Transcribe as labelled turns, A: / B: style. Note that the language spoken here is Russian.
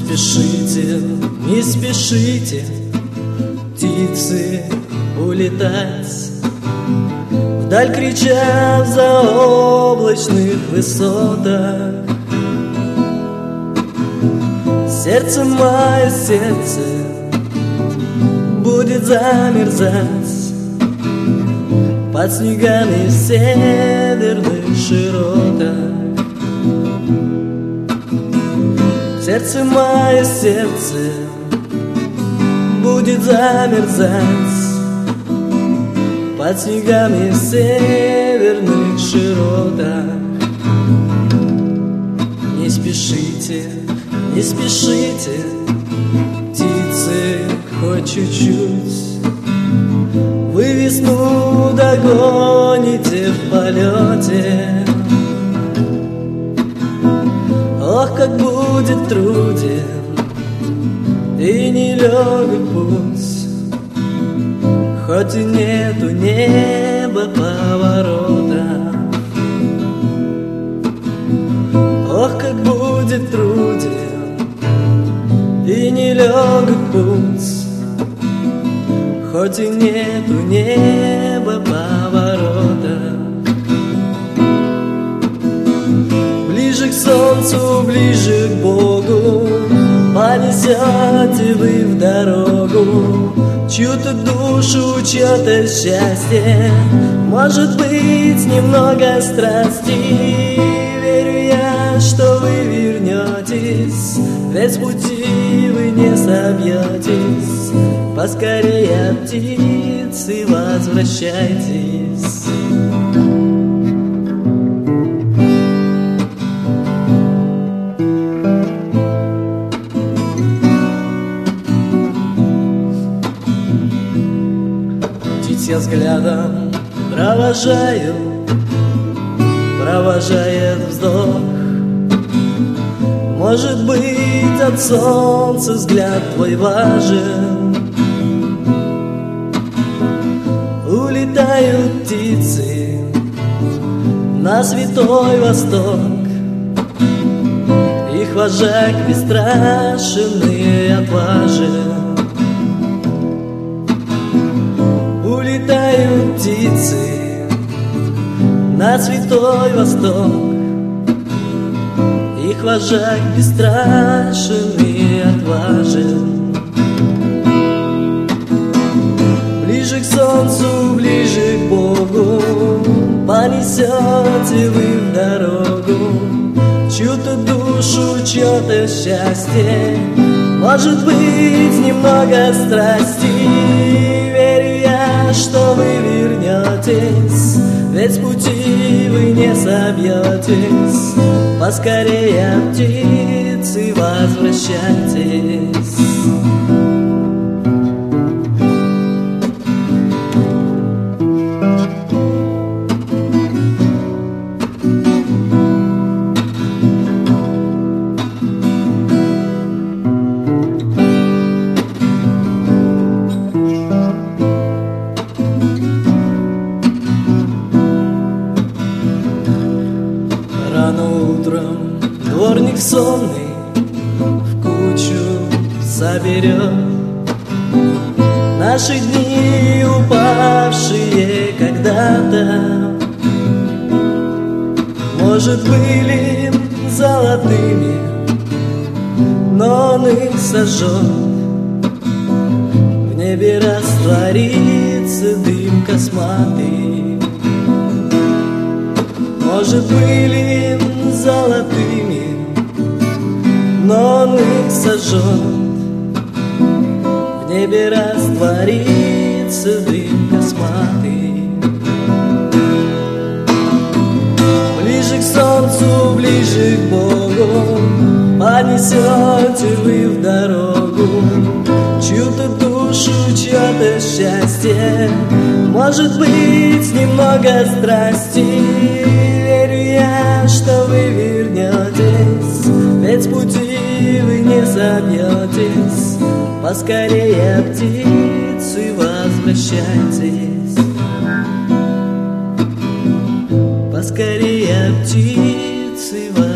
A: спешите, не спешите, птицы, улетать. Вдаль кричат в заоблачных высотах. Сердце мое, сердце будет замерзать под снегами северных широтах. Сердце мое, сердце будет замерзать под снегами северных широтах. Не спешите, не спешите, птицы, хоть чуть-чуть. Вы весну догоните в полете. Ох, как будет труден и нелегок путь, хоть и нету неба поворота. Ох, как будет труден и нелегок путь, хоть и нету неба поворота. Ближе к солнцу, ближе к Богу понесете вы в дорогу чью-то душу, чье-то счастье, может быть, немного страсти. Верю я, что вы вернетесь, ведь с пути вы не собьетесь. Поскорее, птицы, возвращайтесь. Я взглядом провожаю, провожает вздох. Может быть, от солнца взгляд твой важен. Улетают птицы на святой Восток. Их вожак бесстрашен и отважен. Улетают птицы на святой Восток. Их вожак бесстрашен и отважен. Ближе к солнцу, ближе к Богу понесете вы в дорогу чью-то душу, чье-то счастье, может быть, немного страсти. Верю я, что вы вернетесь, ведь с пути вы не собьетесь. Поскорее, птицы, возвращайтесь. Дворник сонный в кучу соберет наши дни, упавшие когда-то. Может, были золотыми, но он их сожжет. В небе растворится дым косматый. Может, были золотыми, но он их сожжет. В небе растворится дым косматый. Ближе к солнцу, ближе к Богу понесете вы в дорогу чью-то душу, чье-то счастье, может быть, немного страсти. Верю я, что вы вернетесь, ведь с пути вы не собьетесь. Поскорее, птицы, возвращайтесь. Поскорее, птицы, возвращайтесь.